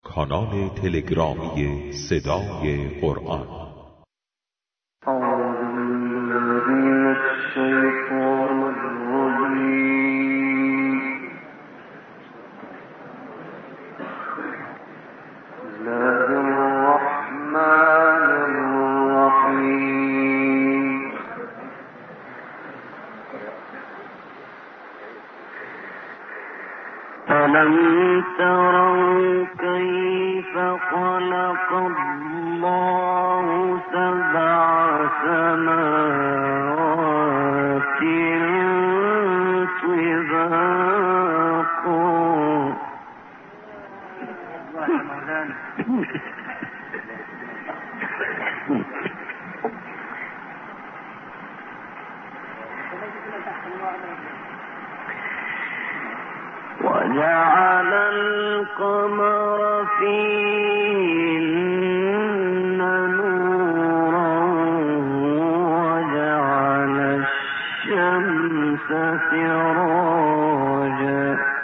کانال تلگرامی صدای قرآن. ألم تروا كيف خلق الله سبع سماوات وجعل القمر فيهن نورا وجعل الشمس سراجا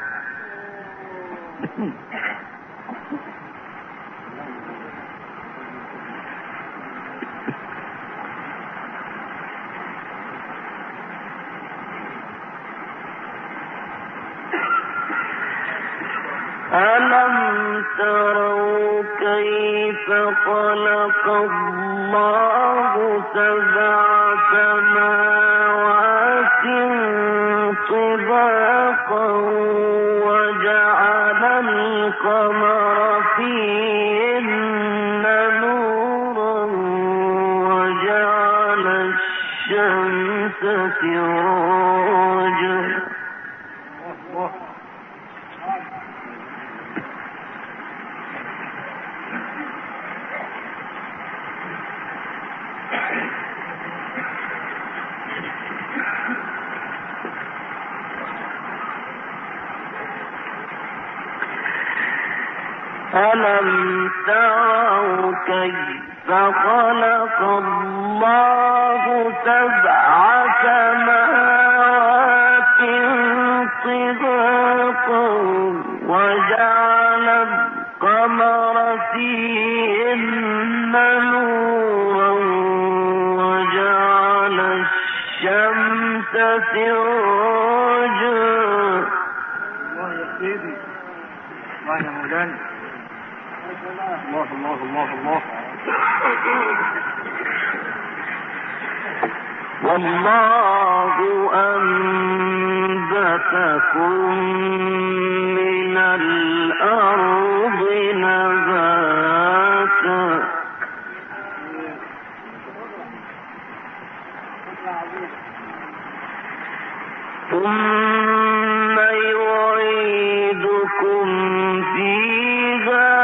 ألم تروا كيف خلق الله سبع سماوات طباقا وجعل القمر فيهن نورا وجعل الشمس سراجا ألم تروا كيف خلق الله سبع سماوات طباقا وجعل القمر فيهن نورا وجعل الشمس سراجا. الله يا سيدي، الله يا مولانا، الله الله الله الله. والله أنبتكم من الأرض نباتا ثم يعيدكم فيها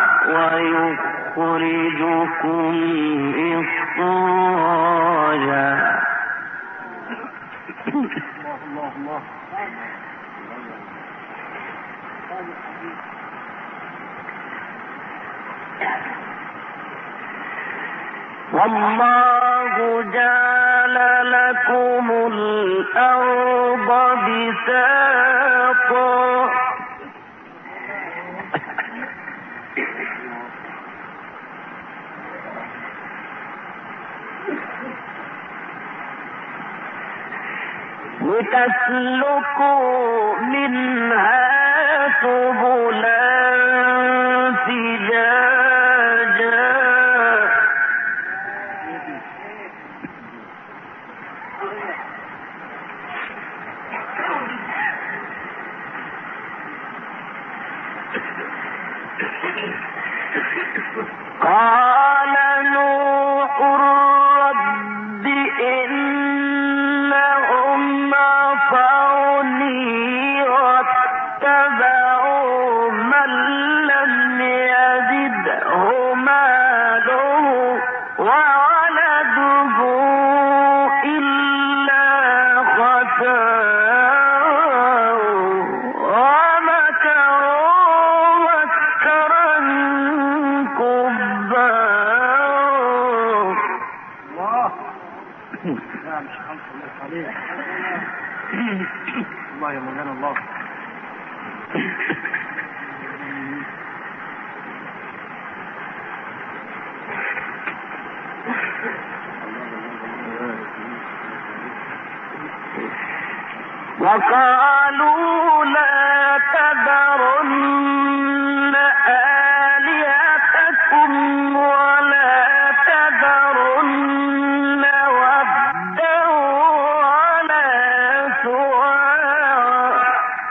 ويخرجكم إخراجا. الله الله. والله جعل لكم الأرض بساطا لتسلكوا منها سبلا فجاجا قال نوح رب إنهم عصوني واتبعوا من لم يزده ماله وولده إلا خسارا ومكروا مكرا كبارا. الله يا مولانا الله. وقالوا لا تذرن آلهتكم ولا تذرن ودا ولا سواعا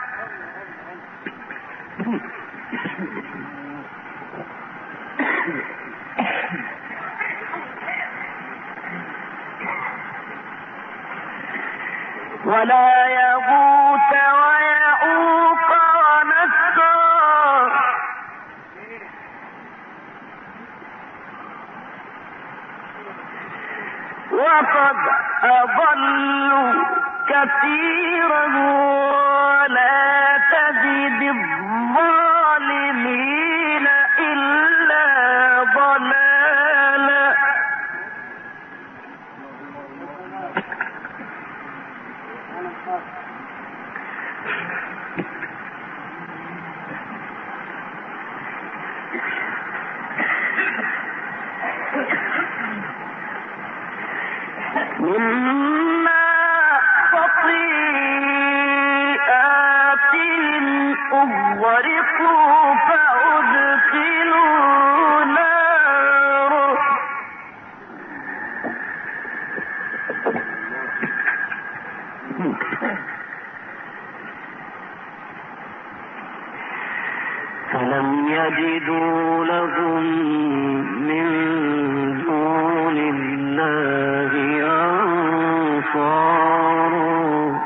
ولا يغوث ويعوق ونسرا وقد أضلوا كثيرا ولا تزد الظالمين إلا ضلالا مما خطيئاتهم أغرقوا فأدخلوا نارا فلم يجدوا لهم من دون الله أنصارا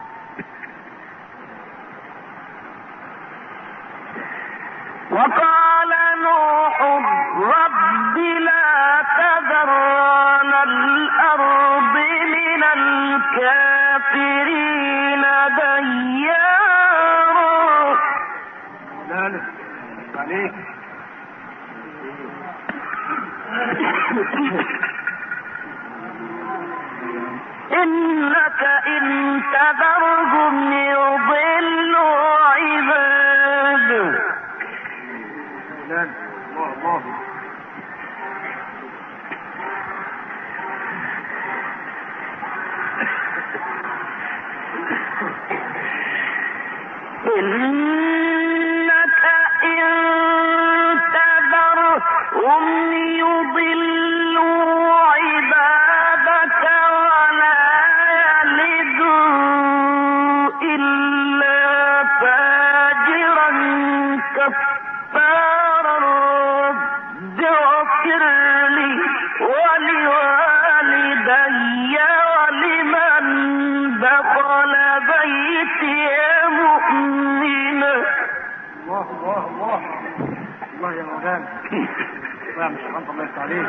وقال نوح رب لا تذر على الأرض من الكافرين ديارا عليك إنك إن تذرهم يضلوا عبادك الله إنك إن تذرهم يضلوا عبادك ولا يلدوا إلا فاجرا كفارا رب اغفر لي ولوالدي ولمن دخل بيتي مؤمنا الله يا مولانا الله مش حنط الله يفتح عليك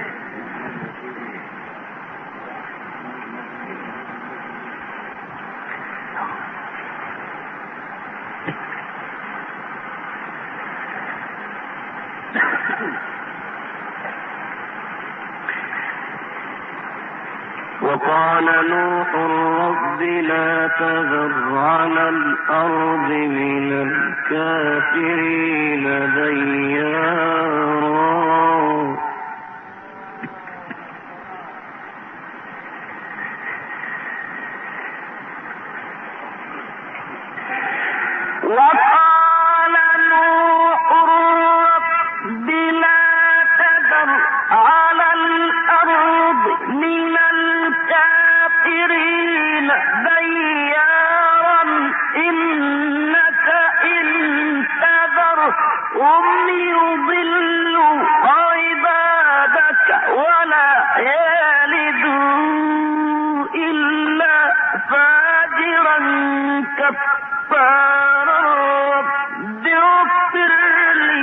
وقال نوح رب لا تذر على الأرض من الكافرين ديارا وقال نوح رب لا تذر على الأرض من الكافرين ديارا إنك إن تذرهم يضلوا عبادك ولا يلدوا إلا فاجرا كفارا رب اغفر لي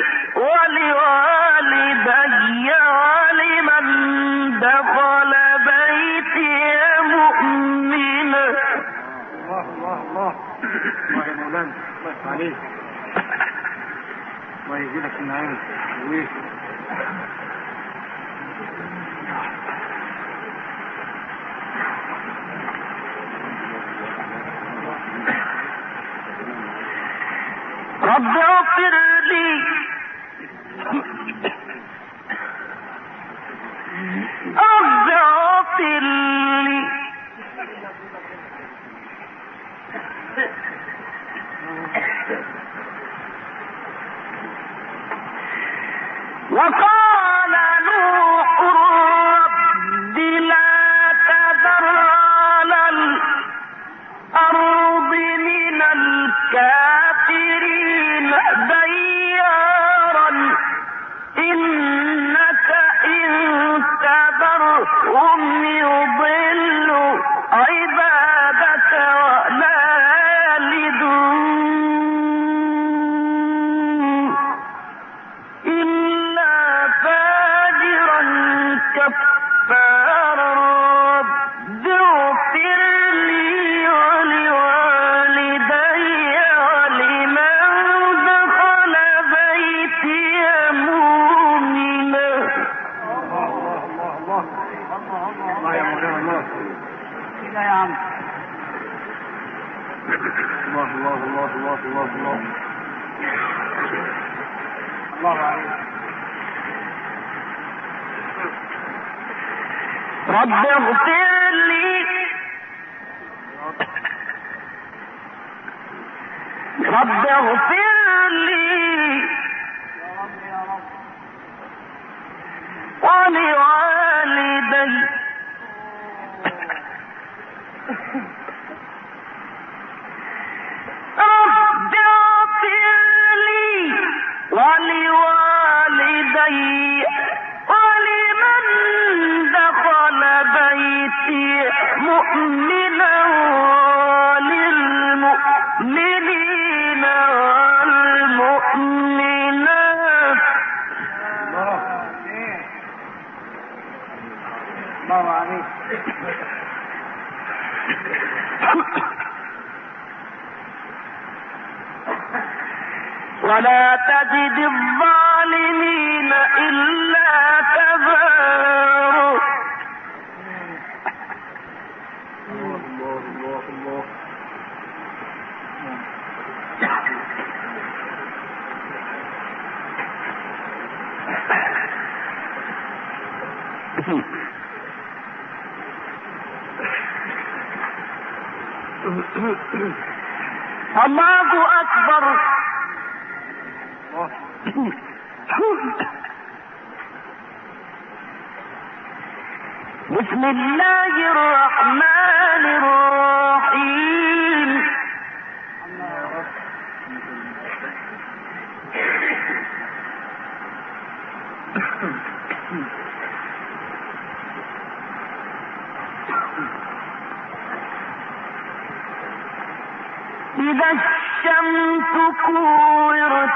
ولوالدي ولمن دخل بيتي مؤمنا الله يا مولانا الله يفتح عليك الله يجزيك النعيم رب اغفر لي رب اغفر لي وقال نوح رب لا تذر على الأرض من الكافرين ديارا إنك إن تذرهم يضلوا عبادك ولا يلدون إلا فاجرا كفارا رب اغفر لي ولوالدي ولمن دخل بيتي مؤمنا. الله يا مولانا الله كده يا عم. الله الله الله الله الله الله الله عليك. رب اغفر لي رب اغفر لي ولوالدي رب اغفر لي ولوالدي ولمن دخل بيتي مؤمنا وللمؤمنين والمؤمنات. الله عليك. ولا تجد الظالمين إلا تبارا. الله الله الله. الله أكبر. بسم الله الرحمن الرحيم. إذا الشمس كورت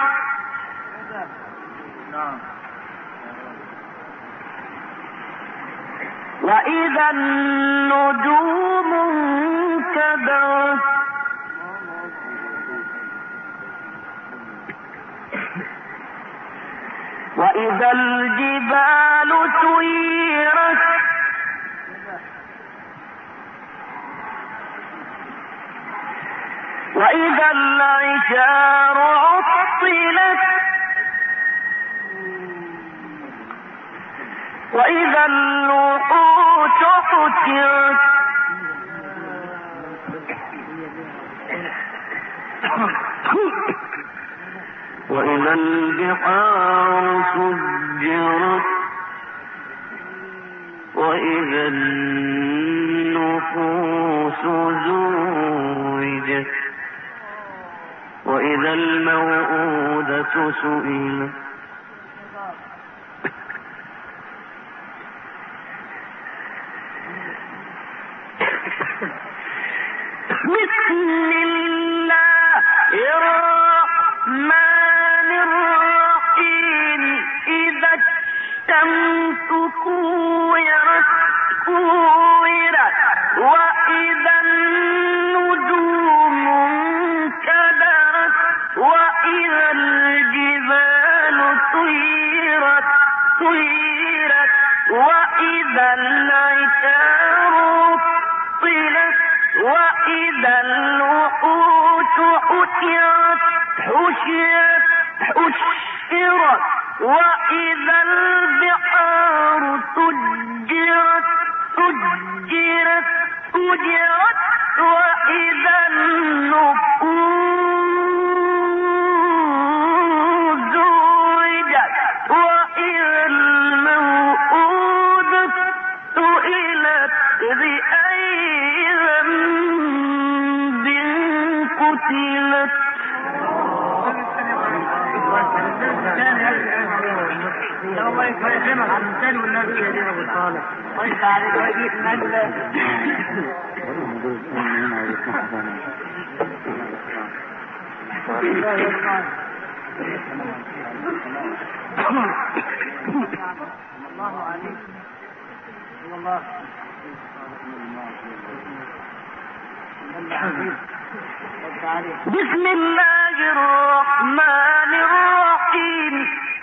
وإذا النجوم انكدرت وإذا الجبال سيرت وإذا العشار عطلت وإذا الوحوش حشرت وإذا البحار سجرت وإذا النفوس زوجت وإذا الموءودة سئلت بسم الله الرحمن الرحيم. إذا الشمس كورت وإذا النجوم انكدرت وإذا الجبال طيرت وإذا العشار عطلت وإذا الوحوش حشرت وإذا البحار سجرت وإذا النفوس زوجت وإذا الله يكرمك على الانسان والناس دي ابو صالح. طيب عليك ويجيك من الله عليك الله. بسم الله الرحمن الرحيم.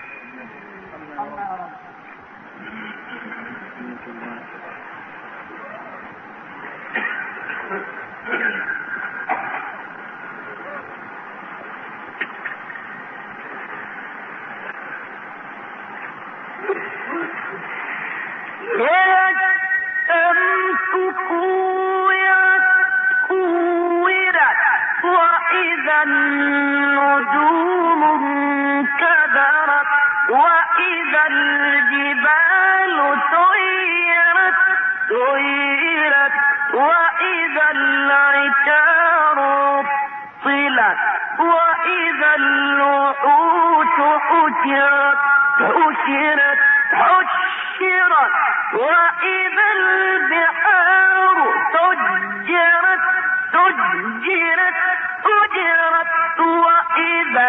وإذا النجوم انكدرت وإذا الجبال سيرت وإذا العشار عطلت وإذا الوحوش حشرت وإذا البحار سجرت وإذا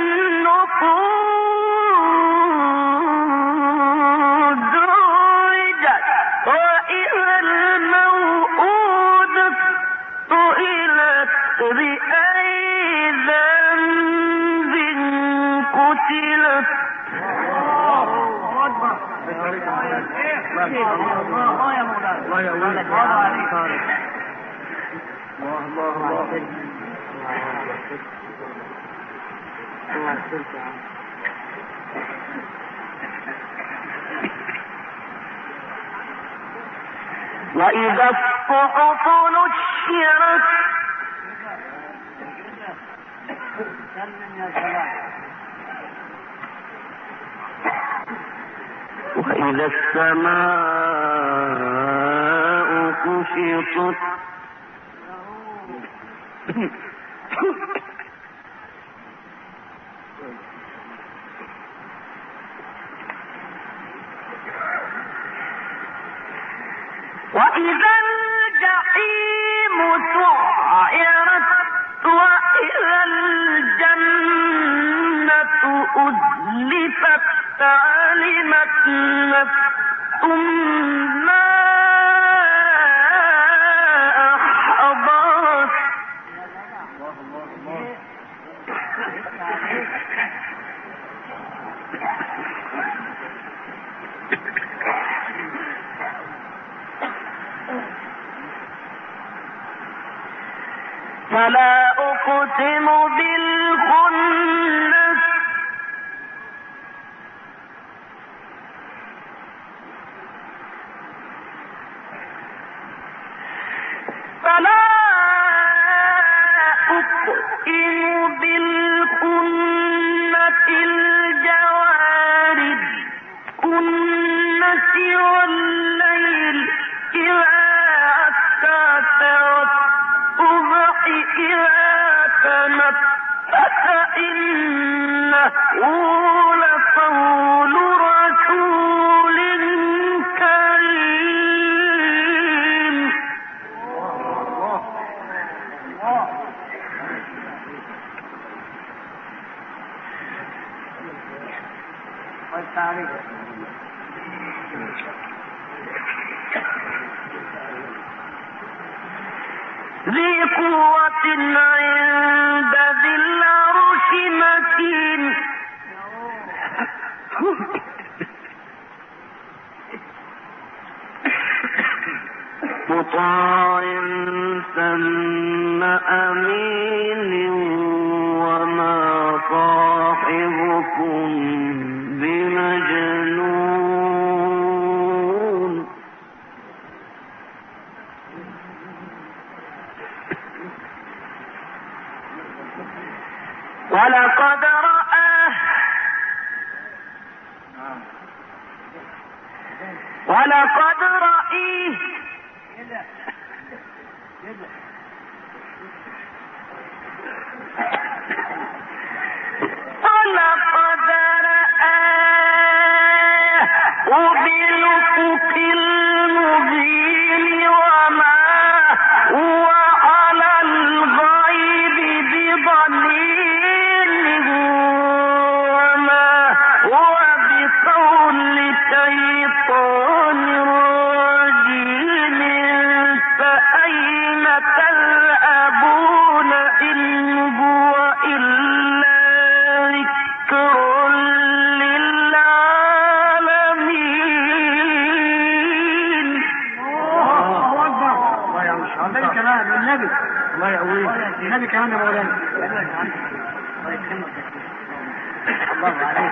النفوس زوجت وإذا الموءودة سئلت بأي ذنب قتلت. وإذا الصحف نشرت وإذا السماء كشطت وإذا الجحيم سعرت وإذا الجنة أزلفت علمت نفس ما أحضرت. فلا أقسم بالخنس فلا أقسم بالخنس الجوار الكنس والليل إذا عسعس والصبح إذا تنفس إنه لقول رسول كريم. ذي قوة عند ذي العرش مكين مطاع ثم أمين وما صاحبكم بمجنون. ولقد رآه ولقد رآه بالأفق المبين وما هو على الغيب بضنين وما هو بقول شيطان رجيم فأين تذهبون إن هو إلا ذكر للعالمين. الله أكبر. الله يا مش النبي كمان النبي. الله يقويه النبي كمان يا مولانا. الله يكرمك. الله عليك.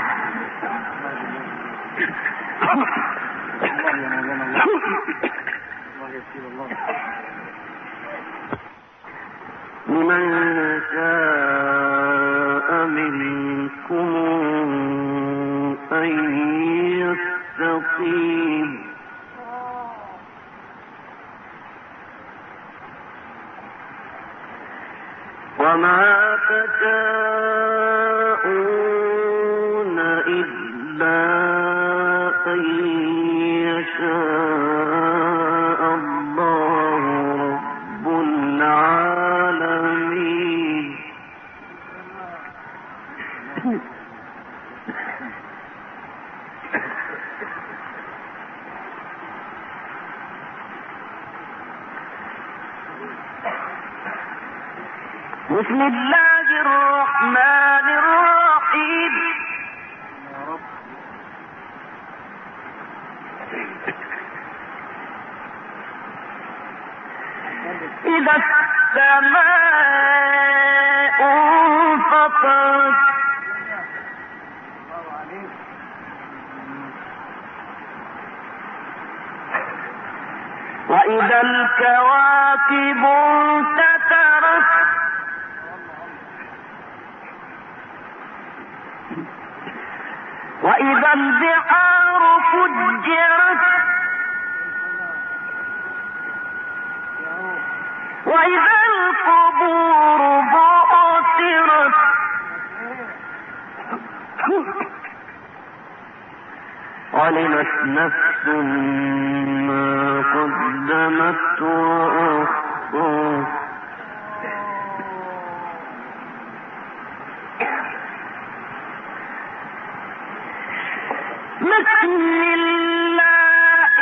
الله يا مولانا الله. الله يسير الله. لمن شاء منكم أن يستقيم وما تشاءون إلا أن يشاء الله رب العالمين. بسم الله الرحمن الرحيم. إذا السماء انفطرت وإذا الكواكب انتثرت وإذا البحار فجرت وإذا القبور بعثرت علمت نفس ما قدمت وأخرت. بسم الله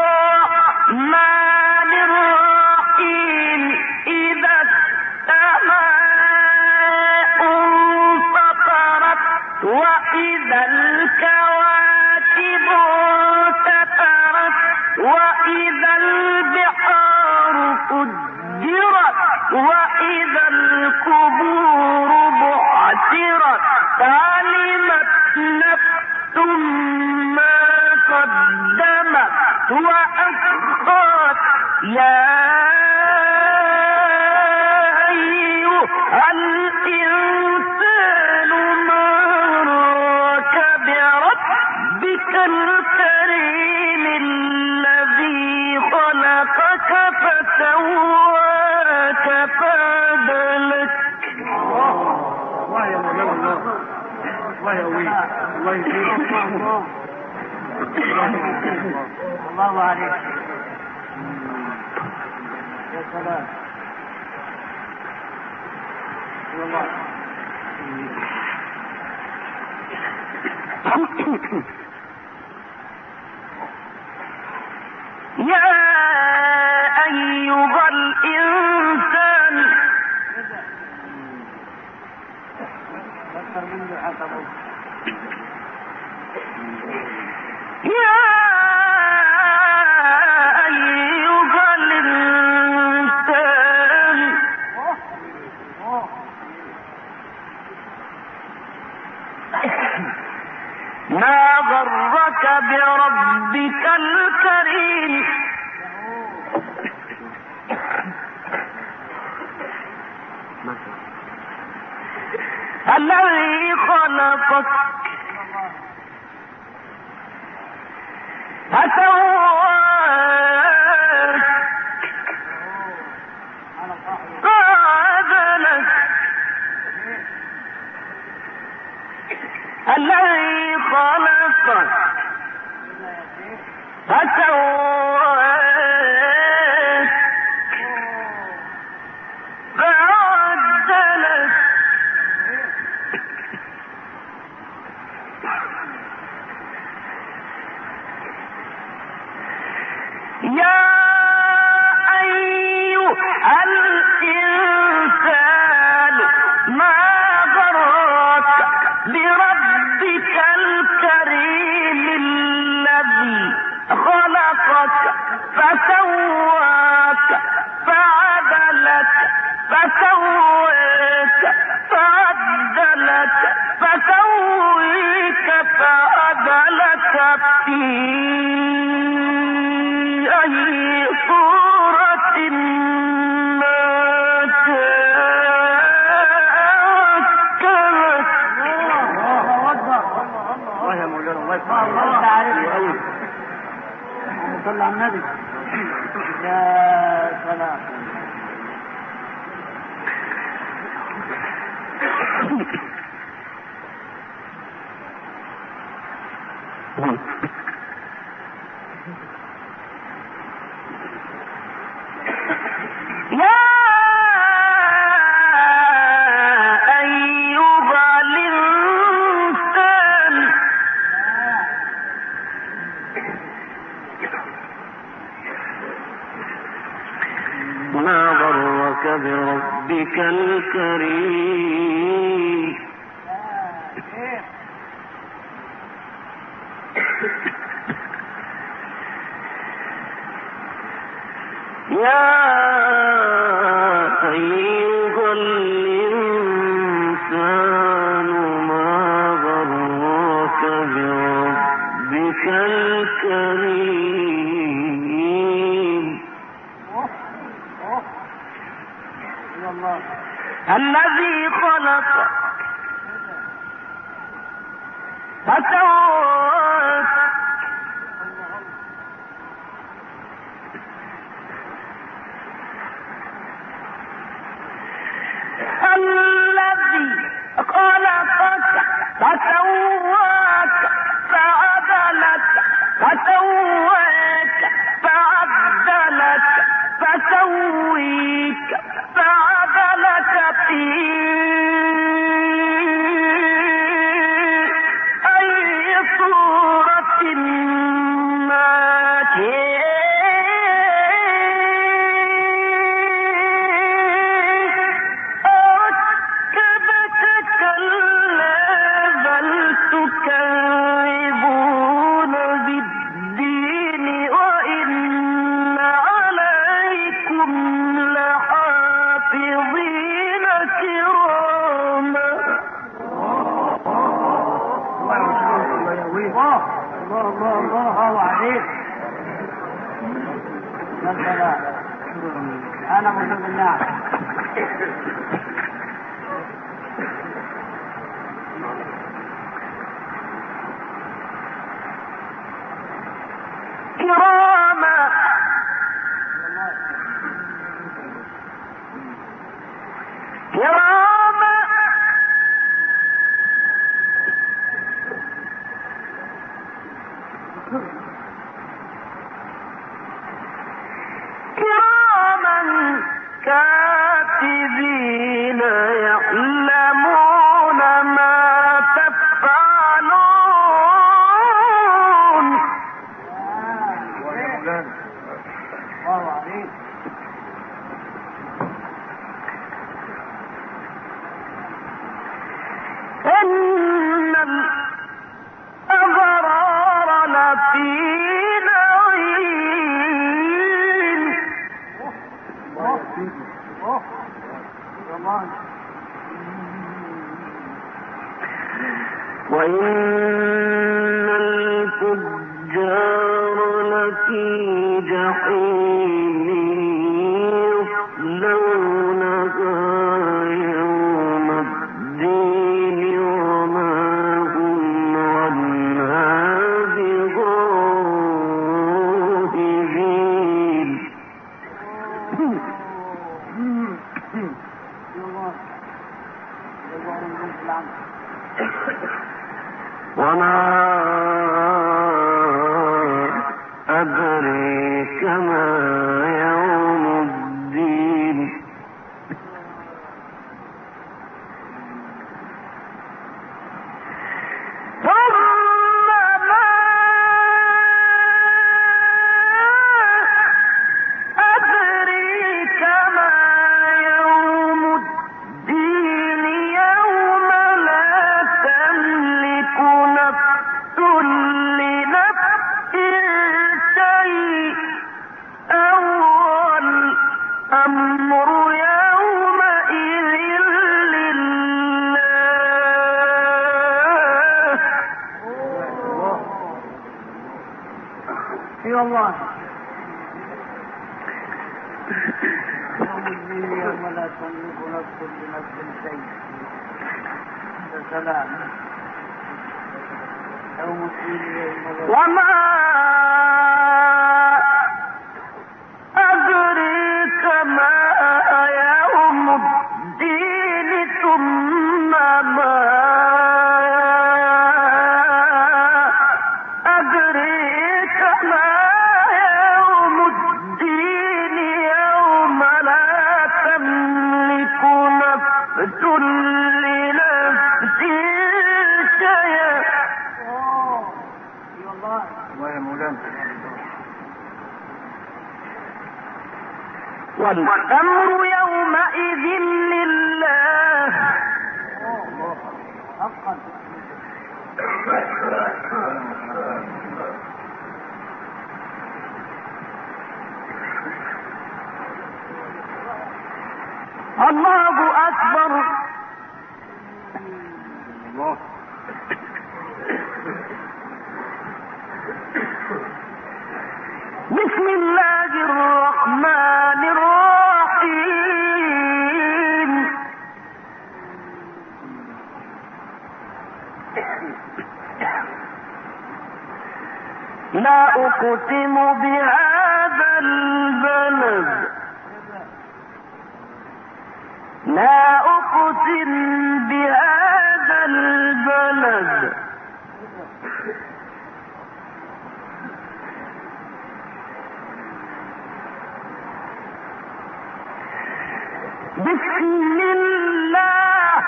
الرحمن الرحيم. إذا السماء انفطرت وإذا الكواكب انتثرت وإذا البحار فجرت وإذا القبور بعثرت علمت نفس ما قدمت وأخرت. يا أيها الإنسان ما غرك بربك الكريم الذي خلقك فسواك فعدلك. الله يا مولانا الله. الله يقويه الله يسير الله. الله عليك يا سلام. والله يا أيها الإنسان يا أيها الإنسان ما غرك بربك الكريم الذي خلقك فسواك فعدلك الذي خلقك فسواك فعدلك فسويك فعدلك فسويك فعدلك في أي صورة ما تركبك. الله يا مولانا الله يسمع الله تعالى قوي. صلى على النبي. يا سلام. بربك الكريم. يا أيها الإنسان ما غرك بربك الكريم الذي خلق فسواك الذي خلقك فسواك فعدلك فسواك فعدلك فسويك فعدلك في أي صورة ما تكذبون بالدين وإن عليكم لحافظين كراما. الله عليك. أنا مسلم بالله. كراما كراما كراما كاتبين يعلمون ما تفعلون. إن الأبرار لفي نعيم وإن الفجار لفي جحيم يصلونها يوم الدين وما هم عنها بغائبين. اي والله. يوم لا تملك نفس لنفس شيء. يا سلام. وما أدريك ما يوم الدين ثم ما أدريك ما يوم الدين يوم لا تملك نفس لنفس شيئا. والأمر يومئذ لله. الله أكبر. بسم الله الرحمن الرحيم. لا أقسم بهذا البلد. لا أقسم بهذا البلد. بسم الله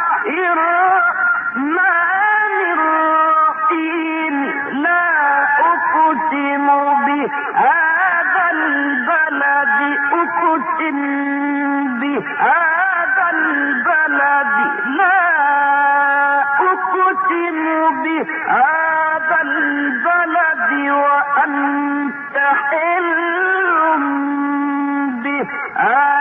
الرحمن الرحيم. لا أقسم بهذا البلد. أقسم بهذا البلد. لا أقسم بهذا البلد وأنت حل بهذا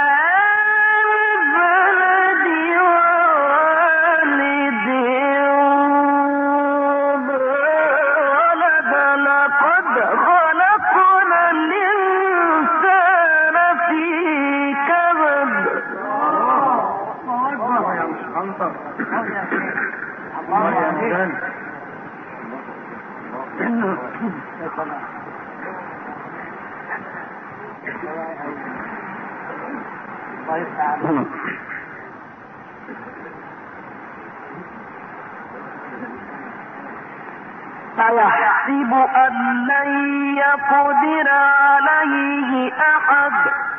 أيحسب أن لن يقدر عليه أحد.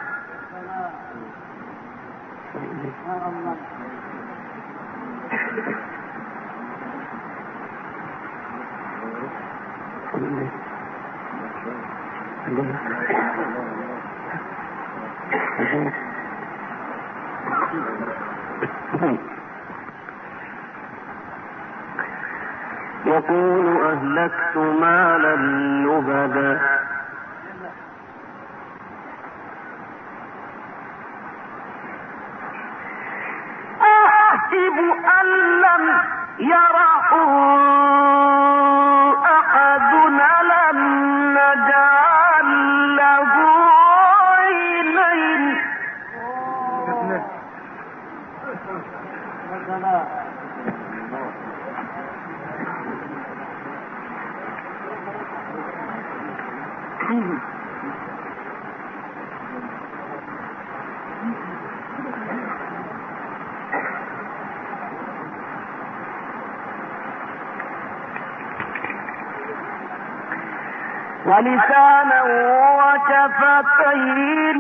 يقول أهلكت مالا لبدا. أحسب أن لم يره أحد. لم نجعل له عينين. ولسانا وشفتين.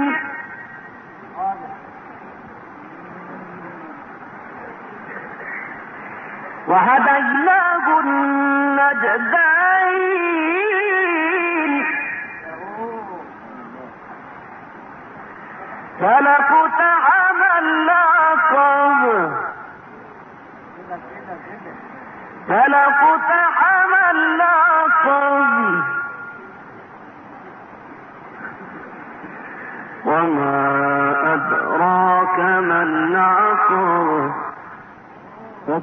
وهديناه النجدين. فلقتحم العقبة. فلقتحم العقبة. وما أدراك ما العقبة.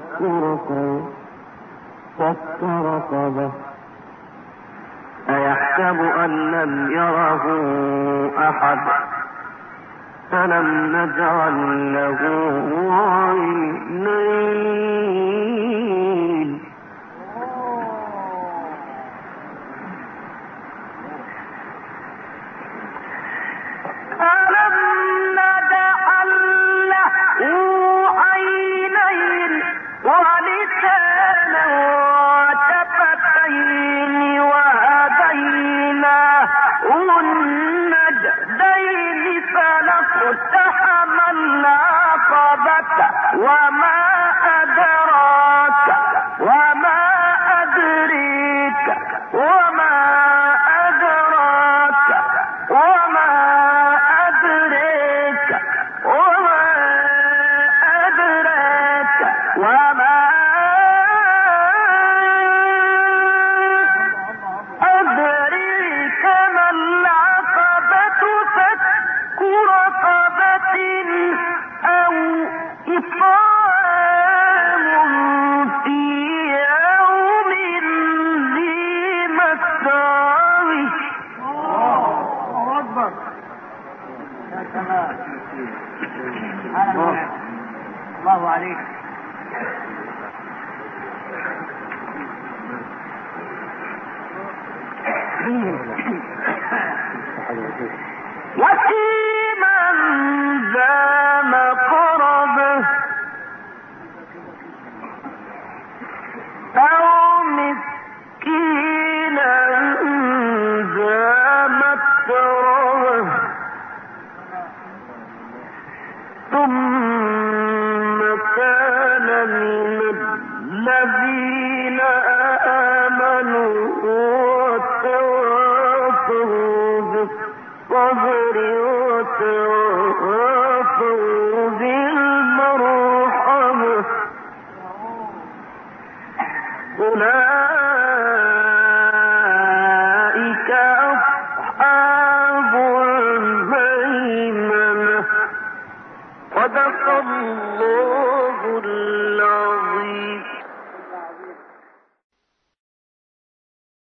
فك رقبة. أيحسب يحسب أن لم يره أحد ألم نجعل له عينين ألم نجعل له عينين ولسانا وشفتين وهديناه النجدين فلاقتحم العقبة وما أدراك وما أدريك وما أدراك وما أدريك وما أدراك وما أدريك ما العقبة فك رقبة أو إطعام في يوم ذي مسغبة. الله أكبر. يا سلام. الله عليك. يتيما ذا مقربة أو مسكينا ذا متربة ثم كان من الذين آمنوا وتواصوا بالصبر وتواصوا بالمرحمة أولئك أصحاب الميمنة. صدق الله